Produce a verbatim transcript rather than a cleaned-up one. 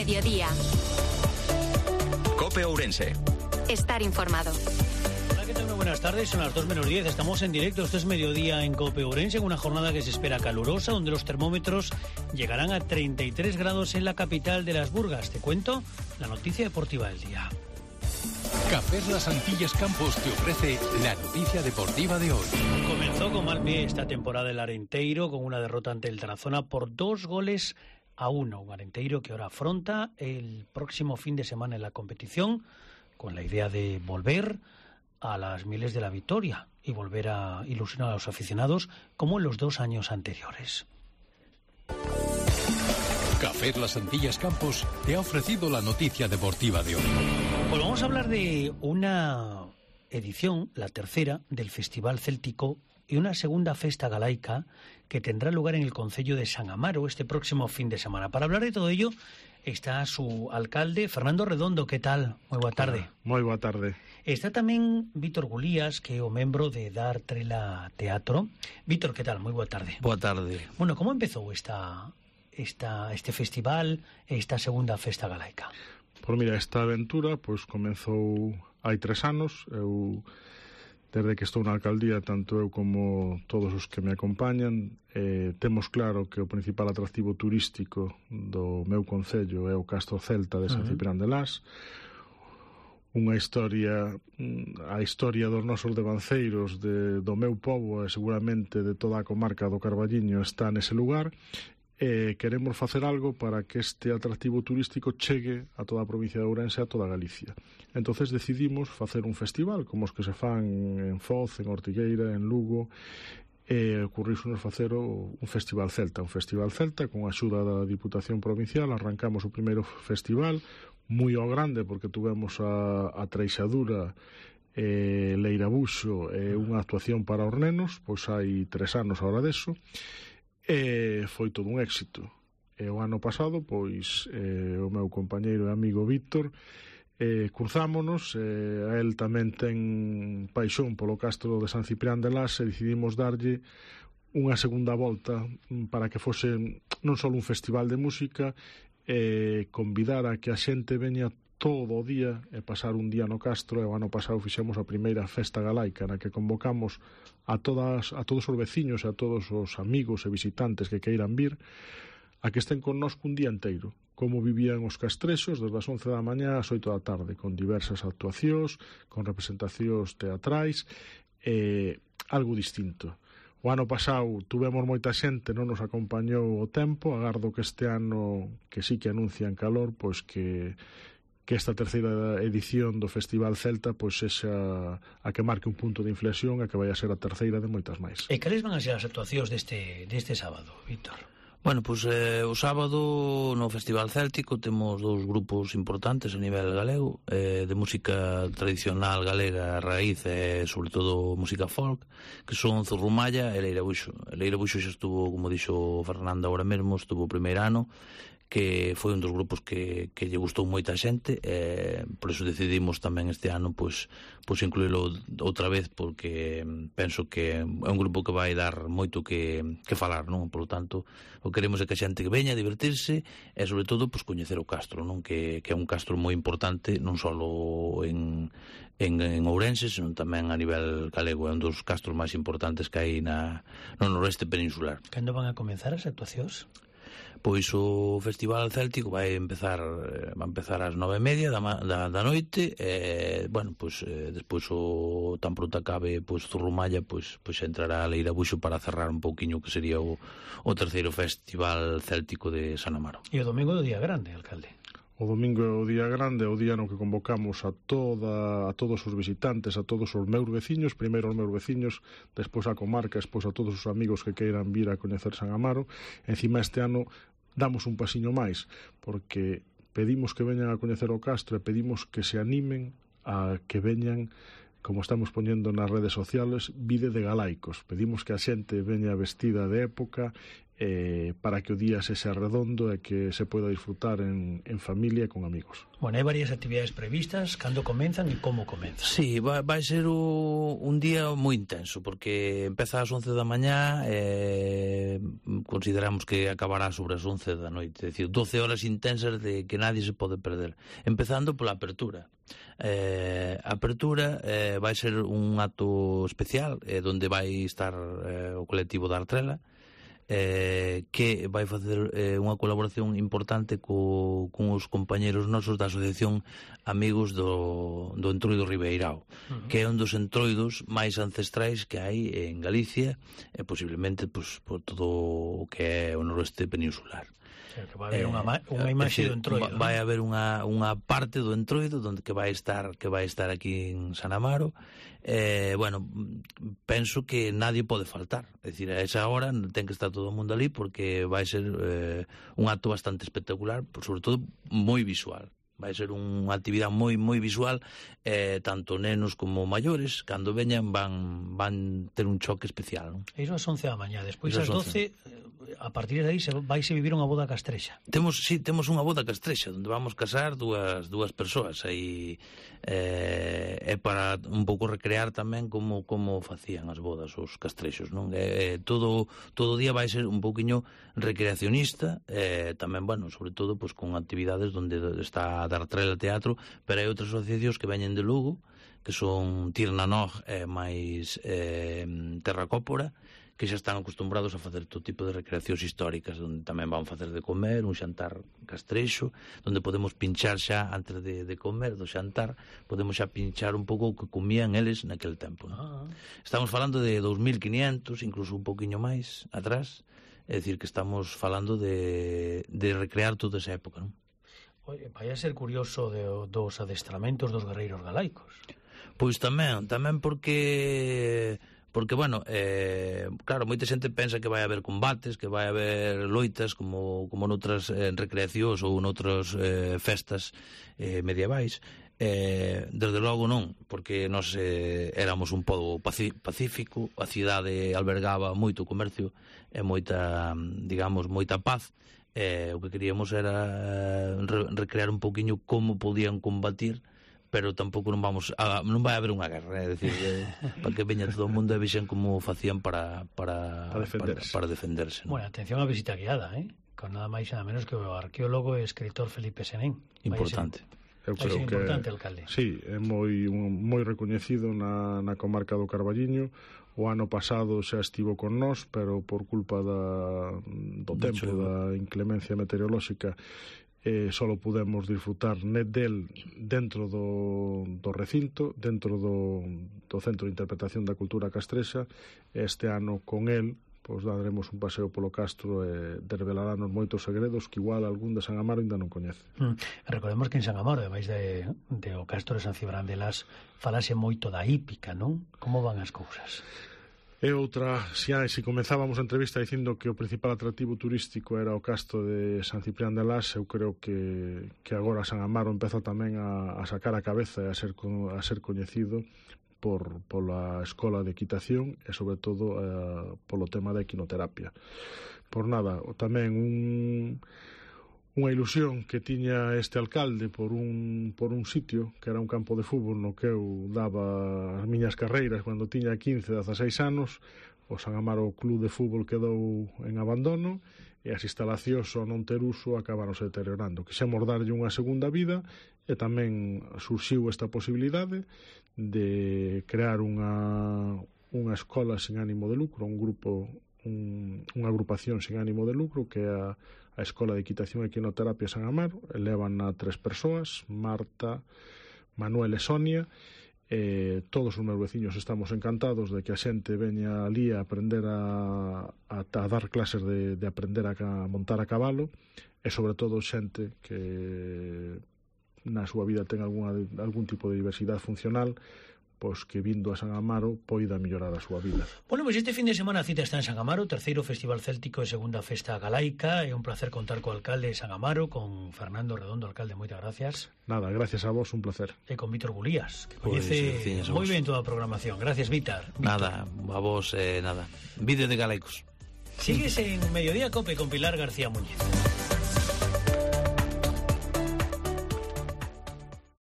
mediodía. COPE Ourense. Estar informado. Hola, ¿qué tal? Muy buenas tardes, son las dos menos diez, estamos en directo, esto es mediodía en COPE Ourense, en una jornada que se espera calurosa, donde los termómetros llegarán a treinta y tres grados en la capital de las Burgas. Te cuento la noticia deportiva del día. Cafés Las Antillas Campos te ofrece la noticia deportiva de hoy. Comenzó con mal pie esta temporada el Arenteiro, con una derrota ante el Tarazona por dos goles a uno. Un Arenteiro que ahora afronta el próximo fin de semana en la competición, con la idea de volver a las mieles de la victoria y volver a ilusionar a los aficionados como en los dos años anteriores. Cafés Las Antillas Campos te ha ofrecido la noticia deportiva de hoy. Pues vamos a hablar de una edición, la tercera, del Festival Céltico y una segunda festa galaica que tendrá lugar en el concello de San Amaro este próximo fin de semana. Para hablar de todo ello está su alcalde, Fernando Redondo. ¿Qué tal? Moi boa tarde. Moi boa tarde. Está tamén Víctor Gulías, que é o membro de Dar Trela Teatro. Víctor, ¿qué tal? Moi boa tarde. Boa tarde. Bueno, como empezou esta, esta, este festival, esta segunda festa galaica? Pois mira, esta aventura pois comezou hai tres anos. Eu, desde que estou na alcaldía, tanto eu como todos os que me acompañan, eh, temos claro que o principal atractivo turístico do meu concello é o Castro Celta de San Ciprián de Las. Unha historia, a historia dos nosos devanceiros de, do meu pobo e seguramente de toda a comarca do Carballiño está nese lugar. E queremos facer algo para que este atractivo turístico chegue a toda a provincia de Ourense e a toda Galicia. Entonces decidimos facer un festival como os que se fan en Foz, en Ortigueira, en Lugo, e ocurrísonos facer un festival celta, un festival celta con a axuda da Diputación Provincial. Arrancamos o primeiro festival moi ao grande porque tuvemos a, a Treixadura e Leirabuxo e unha actuación para os nenos, pois hai tres anos ahora deso. E foi todo un éxito. E o ano pasado, pois, eh, o meu compañeiro e amigo Víctor eh, cruzámonos, eh, a él tamén ten paixón polo Castro de San Ciprián de Las e decidimos darlle unha segunda volta para que fose non só un festival de música, e eh, convidar a que a xente veña todo o día e pasar un día no Castro. E o ano pasado fixemos a primeira festa galaica na que convocamos a todas a todos os veciños e a todos os amigos e visitantes que queiran vir a que estén connosco un día inteiro, como vivían os castrexos desde as once da mañá ás oito da tarde, con diversas actuacións, con representacións teatrais e algo distinto. O ano pasado tuvemos moita xente, non nos acompañou o tempo. Agardo que este ano, que sí que anuncian calor, pois que que esta terceira edición do Festival Celta pois sexa a que marque un punto de inflexión e que vai a ser a terceira de moitas máis. E cales van a ser as actuacións deste, deste sábado, Víctor? Bueno, pois eh, o sábado no Festival Céltico temos dous grupos importantes a nivel galego, eh, de música tradicional galega, raíz e sobre todo música folk, que son Zurrumalla e Leirabuxo. Leirabuxo xa estuvo, como dixo Fernando agora mesmo, estuvo o primeiro ano, que foi un dos grupos que, que lle gustou moita xente, e por eso decidimos tamén este ano pois, pois incluílo outra vez, porque penso que é un grupo que vai dar moito que, que falar, non? Por lo tanto, o que queremos é que a xente que veña a divertirse e sobre todo pois, coñecer o Castro, non? Que, que é un Castro moi importante non só en, en, en Ourense, senón tamén a nivel galego. É un dos castros máis importantes que hai na, no noroeste peninsular. Cando van a comenzar as actuacións? Pois o Festival Céltico vai empezar vai empezar ás nove e media da, da, da noite e, bueno, pois eh, despois o tan pronto acabe pois Zurrumalla, pois, pois entrará a Leirabuxo para cerrar un pouquiño que sería o, o terceiro Festival Céltico de San Amaro. E o domingo do día grande, alcalde? O domingo é o día grande, o día no que convocamos a toda a todos os visitantes, a todos os meus veciños, primeiro os meus veciños, despois a comarca, despois a todos os amigos que queiran vir a coñecer San Amaro. Encima este ano damos un pasiño máis, porque pedimos que veñan a coñecer o Castro e pedimos que se animen a que veñan, como estamos poñendo nas redes sociales, vide de galaicos. Pedimos que a xente veña vestida de época eh, para que o día se sea redondo e que se poda disfrutar en, en familia e con amigos. Bueno, hai varias actividades previstas, cando comenzan e como comenzan? Sí, vai, vai ser o, un día moi intenso, porque empeza ás once da mañá e eh, consideramos que acabará sobre as once da noite, é dicir, doce horas intensas de que nadie se pode perder, empezando pola apertura. Eh, a apertura eh, vai ser un acto especial eh, donde vai estar eh, o colectivo da Artrela, eh, que vai facer eh, unha colaboración importante co, con os compañeros nosos da Asociación Amigos do, do Entroido Ribeirao, uh-huh. que é un dos entroidos máis ancestrais que hai en Galicia e posiblemente pues, por todo o que é o noroeste peninsular. Que vai haber unha, unha imaxe do entroido. Vai haber unha, unha parte do entroido donde que vai estar que vai estar aquí en San Amaro. Eh, bueno, penso que nadie pode faltar. É dicir, a esa hora ten que estar todo o mundo ali porque vai ser eh, un acto bastante espectacular, sobre todo moi visual. Vai ser unha actividade moi moi visual, eh, tanto nenos como maiores, cando veñan van van ter un choque especial, non? Iso ás once da mañá, despois ás doce, a partir de aí se vaise vivir unha boda castrexa. Temos, sí, temos unha boda castrexa onde vamos casar dúas dúas persoas aí, eh, é para un pouco recrear tamén como como facían as bodas os castrexos, non? Eh, todo todo o día vai ser un pouquiño recreacionista, eh, tamén, bueno, sobre todo pues, con actividades onde está da Artrela Teatro, pero hai outras asociacións que veñen de Lugo, que son Tirnanog e máis eh, Terracópora, que xa están acostumbrados a facer todo tipo de recreacións históricas, onde tamén van facer de comer, un xantar castrexo, onde podemos pinchar xa, antes de, de comer, do xantar, podemos xa pinchar un pouco o que comían eles naquele tempo, non? Ah. Estamos falando de dous mil quinientos, incluso un pouquiño máis atrás, é dicir, que estamos falando de, de recrear toda esa época, non? Oye, vai a ser curioso de, dos adestramentos dos guerreiros galaicos. Pois tamén, tamén porque... Porque, bueno, eh, claro, moita xente pensa que vai haber combates, que vai haber loitas como, como noutras eh, recreacións ou noutras eh, festas eh, medievais. Eh, desde logo non, porque nós eh, éramos un pobo pacífico, a cidade albergaba moito comercio e moita, digamos, moita paz. Eh, o que queríamos era re recrear un poquinho como podían combatir, pero tampouco non vamos a, non vai haber unha guerra, é dicir, eh, para que veña todo o mundo e vexan como facían para para para defenderse. Para, para defenderse, ¿no? Bueno, atención á visita guiada, eh? Con nada máis e nada menos que o arqueólogo e escritor Felipe Senén. Importante. Eu creo que importante, alcalde. Sí, é moi un, moi recoñecido na, na comarca do Carballiño. O ano pasado xa estivo con nós, pero por culpa da, do de tempo, hecho, da inclemencia meteorolóxica, eh, solo pudemos disfrutar net del dentro do, do recinto, dentro do, do Centro de Interpretación da Cultura Castrexa. Este ano con el pois daremos un paseo polo castro e desvelaranos moitos segredos que igual algún de San Amaro ainda non coñece. Mm. Recordemos que en San Amaro, ademais de, de o castro de San Cibrán de Las, falase moito da hípica, non? Como van as cousas? E outra, se, se comenzábamos a entrevista dicindo que o principal atractivo turístico era o castro de San Ciprián de Las, eu creo que, que agora San Amaro empeza tamén a, a sacar a cabeza e a ser, a ser coñecido por pola escola de equitación e sobre todo eh, polo tema da equinoterapia. Por nada, tamén un, unha ilusión que tiña este alcalde por un, por un sitio que era un campo de fútbol no que eu daba as miñas carreiras cando tiña quince, dezaseis anos. O San Amaro Club de Fútbol quedou en abandono e as instalacións ao non ter uso acabaron se deteriorando. Quixemos darlle unha segunda vida e tamén surxiu esta posibilidade de crear unha, unha escola sin ánimo de lucro, un grupo, un, unha agrupación sin ánimo de lucro que é a, a Escola de Equitación e Equinoterapia San Amaro. Elevan a tres persoas, Marta, Manuel e Sonia. Eh, todos os meus veciños estamos encantados de que a xente veña ali a aprender a, a, a dar clases de, de aprender a, a montar a cabalo e sobre todo xente que na súa vida ten alguna, algún tipo de diversidade funcional, pois que vindo a San Amaro poida mellorar a súa vida. Bueno, pois este fin de semana a cita está en San Amaro, terceiro Festival Céltico e segunda Festa Galaica. É un placer contar co alcalde de San Amaro, con Fernando Redondo. Alcalde, moitas gracias. Nada, gracias a vos, un placer. E con Vítor Gulías, que coñece pues, moi ben toda a programación. Gracias, Vítor. Nada, a vos, eh, nada. Vídeo de Galaicos. Sigues en Mediodía Cope con Pilar García Muñiz.